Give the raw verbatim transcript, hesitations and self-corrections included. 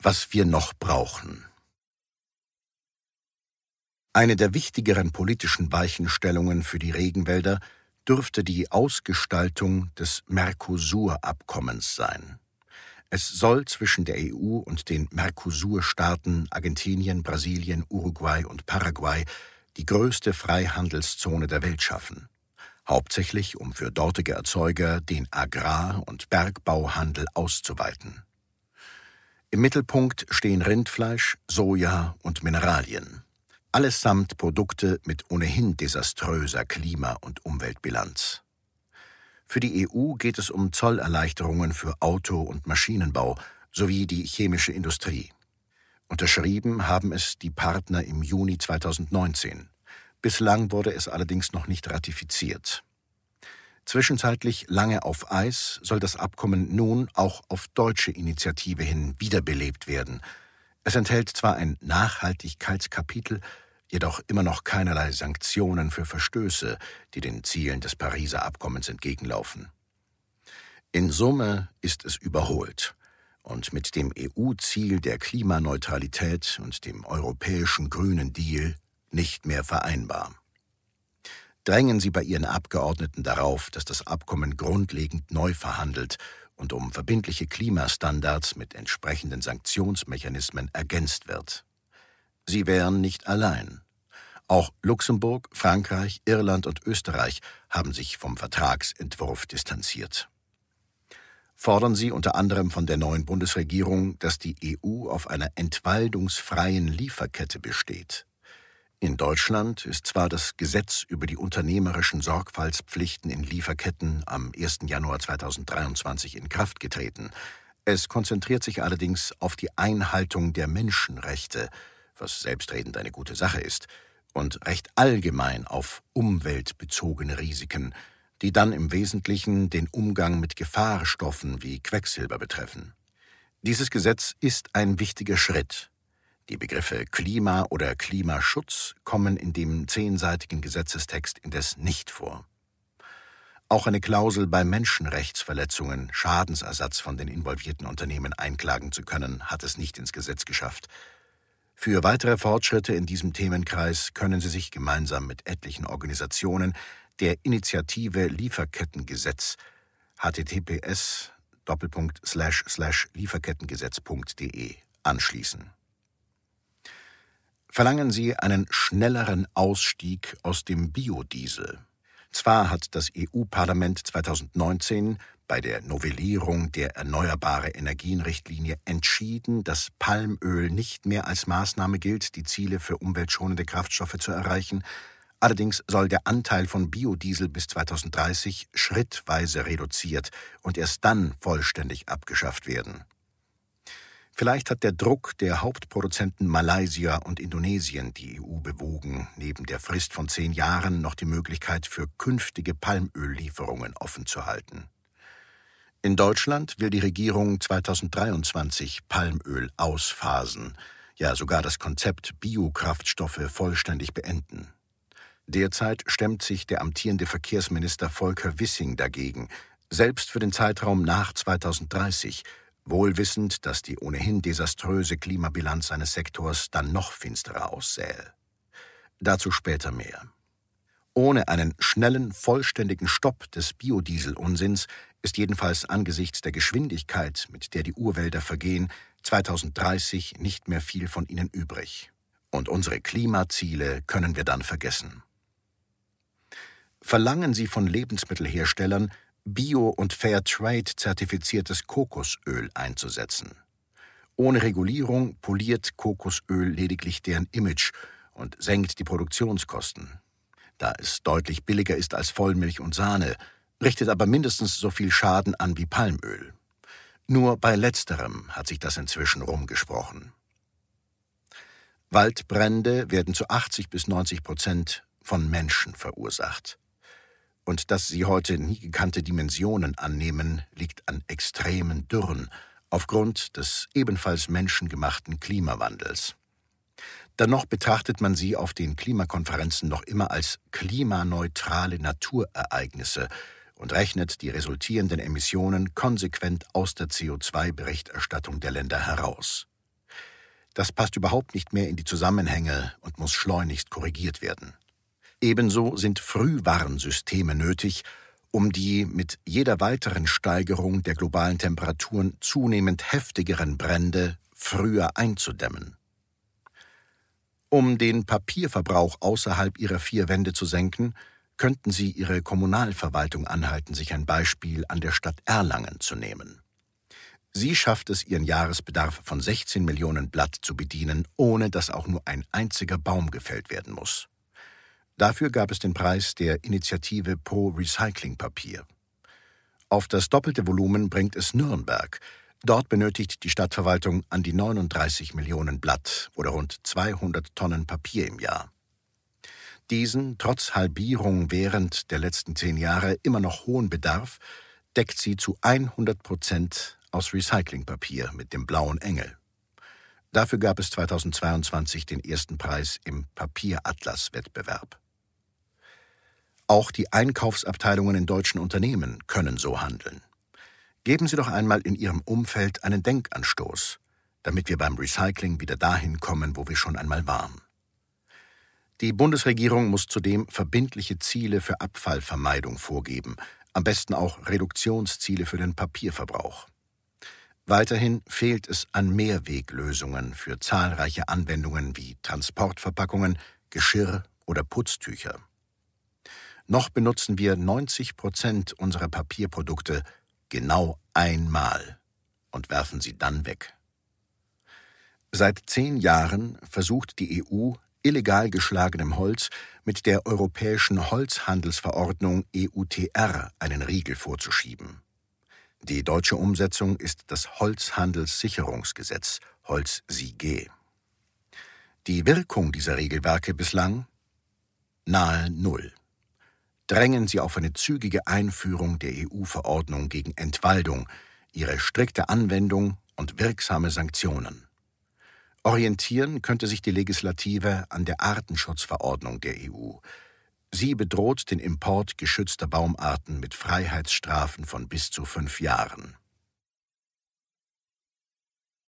Was wir noch brauchen. Eine der wichtigeren politischen Weichenstellungen für die Regenwälder dürfte die Ausgestaltung des Mercosur-Abkommens sein. Es soll zwischen der E U und den Mercosur-Staaten Argentinien, Brasilien, Uruguay und Paraguay die größte Freihandelszone der Welt schaffen. Hauptsächlich um für dortige Erzeuger den Agrar- und Bergbauhandel auszuweiten. Im Mittelpunkt stehen Rindfleisch, Soja und Mineralien. Allesamt Produkte mit ohnehin desaströser Klima- und Umweltbilanz. Für die E U geht es um Zollerleichterungen für Auto- und Maschinenbau sowie die chemische Industrie. Unterschrieben haben es die Partner im Juni zweitausendneunzehn. Bislang wurde es allerdings noch nicht ratifiziert. Zwischenzeitlich lange auf Eis soll das Abkommen nun auch auf deutsche Initiative hin wiederbelebt werden. Es enthält zwar ein Nachhaltigkeitskapitel, jedoch immer noch keinerlei Sanktionen für Verstöße, die den Zielen des Pariser Abkommens entgegenlaufen. In Summe ist es überholt und mit dem E U-Ziel der Klimaneutralität und dem europäischen Grünen Deal nicht mehr vereinbar. Drängen Sie bei Ihren Abgeordneten darauf, dass das Abkommen grundlegend neu verhandelt und um verbindliche Klimastandards mit entsprechenden Sanktionsmechanismen ergänzt wird. Sie wären nicht allein. Auch Luxemburg, Frankreich, Irland und Österreich haben sich vom Vertragsentwurf distanziert. Fordern Sie unter anderem von der neuen Bundesregierung, dass die E U auf einer entwaldungsfreien Lieferkette besteht. In Deutschland ist zwar das Gesetz über die unternehmerischen Sorgfaltspflichten in Lieferketten am ersten Januar zweitausenddreiundzwanzig in Kraft getreten. Es konzentriert sich allerdings auf die Einhaltung der Menschenrechte, was selbstredend eine gute Sache ist, und recht allgemein auf umweltbezogene Risiken, die dann im Wesentlichen den Umgang mit Gefahrstoffen wie Quecksilber betreffen. Dieses Gesetz ist ein wichtiger Schritt. Die Begriffe Klima oder Klimaschutz kommen in dem zehnseitigen Gesetzestext indes nicht vor. Auch eine Klausel bei Menschenrechtsverletzungen, Schadensersatz von den involvierten Unternehmen einklagen zu können, hat es nicht ins Gesetz geschafft. Für weitere Fortschritte in diesem Themenkreis können Sie sich gemeinsam mit etlichen Organisationen der Initiative Lieferkettengesetz https Doppelpunkt slash slash lieferkettengesetz punkt de anschließen. Verlangen Sie einen schnelleren Ausstieg aus dem Biodiesel. Zwar hat das E U-Parlament zweitausendneunzehn bei der Novellierung der Erneuerbare Energien-Richtlinie entschieden, dass Palmöl nicht mehr als Maßnahme gilt, die Ziele für umweltschonende Kraftstoffe zu erreichen. Allerdings soll der Anteil von Biodiesel bis zweitausenddreißig schrittweise reduziert und erst dann vollständig abgeschafft werden. Vielleicht hat der Druck der Hauptproduzenten Malaysia und Indonesien die E U bewogen, neben der Frist von zehn Jahren noch die Möglichkeit für künftige Palmöllieferungen offen zu halten. In Deutschland will die Regierung zweitausenddreiundzwanzig Palmöl ausphasen, ja sogar das Konzept Biokraftstoffe vollständig beenden. Derzeit stemmt sich der amtierende Verkehrsminister Volker Wissing dagegen, selbst für den Zeitraum nach zweitausenddreißig, wohl wissend, dass die ohnehin desaströse Klimabilanz seines Sektors dann noch finsterer aussähe. Dazu später mehr. Ohne einen schnellen, vollständigen Stopp des Biodieselunsinns ist jedenfalls angesichts der Geschwindigkeit, mit der die Urwälder vergehen, zweitausenddreißig nicht mehr viel von ihnen übrig. Und unsere Klimaziele können wir dann vergessen. Verlangen Sie von Lebensmittelherstellern, Bio- und Fairtrade-zertifiziertes Kokosöl einzusetzen. Ohne Regulierung poliert Kokosöl lediglich deren Image und senkt die Produktionskosten. Da es deutlich billiger ist als Vollmilch und Sahne, richtet aber mindestens so viel Schaden an wie Palmöl. Nur bei letzterem hat sich das inzwischen rumgesprochen. Waldbrände werden zu achtzig bis neunzig Prozent von Menschen verursacht. Und dass sie heute nie gekannte Dimensionen annehmen, liegt an extremen Dürren aufgrund des ebenfalls menschengemachten Klimawandels. Dennoch betrachtet man sie auf den Klimakonferenzen noch immer als klimaneutrale Naturereignisse und rechnet die resultierenden Emissionen konsequent aus der C O zwei Berichterstattung der Länder heraus. Das passt überhaupt nicht mehr in die Zusammenhänge und muss schleunigst korrigiert werden. Ebenso sind Frühwarnsysteme nötig, um die mit jeder weiteren Steigerung der globalen Temperaturen zunehmend heftigeren Brände früher einzudämmen. Um den Papierverbrauch außerhalb ihrer vier Wände zu senken, könnten Sie Ihre Kommunalverwaltung anhalten, sich ein Beispiel an der Stadt Erlangen zu nehmen. Sie schafft es, ihren Jahresbedarf von sechzehn Millionen Blatt zu bedienen, ohne dass auch nur ein einziger Baum gefällt werden muss. Dafür gab es den Preis der Initiative Pro Recyclingpapier. Auf das doppelte Volumen bringt es Nürnberg. Dort benötigt die Stadtverwaltung an die neununddreißig Millionen Blatt oder rund zweihundert Tonnen Papier im Jahr. Diesen, trotz Halbierung während der letzten zehn Jahre immer noch hohen Bedarf, deckt sie zu hundert Prozent aus Recyclingpapier mit dem blauen Engel. Dafür gab es zweitausendzweiundzwanzig den ersten Preis im Papieratlas-Wettbewerb. Auch die Einkaufsabteilungen in deutschen Unternehmen können so handeln. Geben Sie doch einmal in Ihrem Umfeld einen Denkanstoß, damit wir beim Recycling wieder dahin kommen, wo wir schon einmal waren. Die Bundesregierung muss zudem verbindliche Ziele für Abfallvermeidung vorgeben, am besten auch Reduktionsziele für den Papierverbrauch. Weiterhin fehlt es an Mehrweglösungen für zahlreiche Anwendungen wie Transportverpackungen, Geschirr oder Putztücher. Noch benutzen wir neunzig Prozent unserer Papierprodukte genau einmal und werfen sie dann weg. Seit zehn Jahren versucht die E U, illegal geschlagenem Holz mit der Europäischen Holzhandelsverordnung E U T R einen Riegel vorzuschieben. Die deutsche Umsetzung ist das Holzhandelssicherungsgesetz, Holz-S I G. Die Wirkung dieser Regelwerke bislang? Nahe Null. Drängen Sie auf eine zügige Einführung der E U-Verordnung gegen Entwaldung, ihre strikte Anwendung und wirksame Sanktionen. Orientieren könnte sich die Legislative an der Artenschutzverordnung der E U. Sie bedroht den Import geschützter Baumarten mit Freiheitsstrafen von bis zu fünf Jahren.